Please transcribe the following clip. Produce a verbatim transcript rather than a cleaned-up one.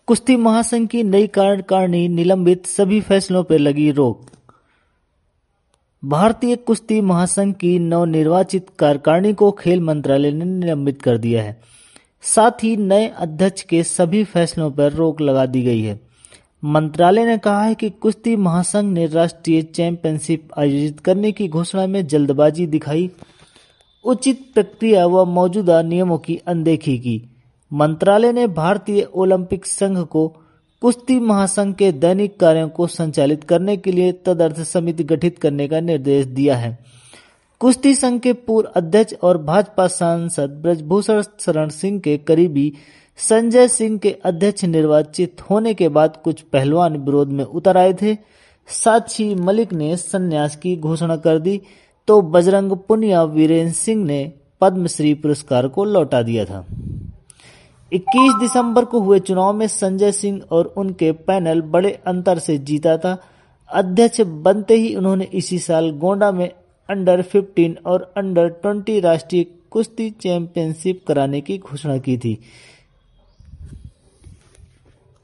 कुश्ती महासंघ की नई कार्यकारिणी, निलंबित सभी फैसलों पर लगी रोक। भारतीय कुश्ती महासंघ की नवनिर्वाचित कार्यकारिणी को खेल मंत्रालय ने निलंबित कर दिया है। साथ ही नए अध्यक्ष के सभी फैसलों पर रोक लगा दी गई है। मंत्रालय ने कहा है कि कुश्ती महासंघ ने राष्ट्रीय चैंपियनशिप आयोजित करने की घोषणा में जल्दबाजी दिखाई, उचित प्रक्रिया व मौजूदा नियमों की अनदेखी की। मंत्रालय ने भारतीय ओलंपिक संघ को कुश्ती महासंघ के दैनिक कार्यों को संचालित करने के लिए तदर्थ समिति गठित करने का निर्देश दिया है। कुश्ती संघ के पूर्व अध्यक्ष और भाजपा सांसद ब्रजभूषण शरण सिंह के करीबी संजय सिंह के अध्यक्ष निर्वाचित होने के बाद कुछ पहलवान विरोध में उतर आए थे। साक्षी मलिक ने संन्यास की घोषणा कर दी तो बजरंग पुनिया वीरेंद्र सिंह ने पद्मश्री पुरस्कार को लौटा दिया था। इक्कीस दिसंबर को हुए चुनाव में संजय सिंह और उनके पैनल बड़े अंतर से जीता था। अध्यक्ष बनते ही उन्होंने इसी साल गोंडा में अंडर पंद्रह और अंडर बीस राष्ट्रीय कुश्ती चैंपियनशिप कराने की घोषणा की थी।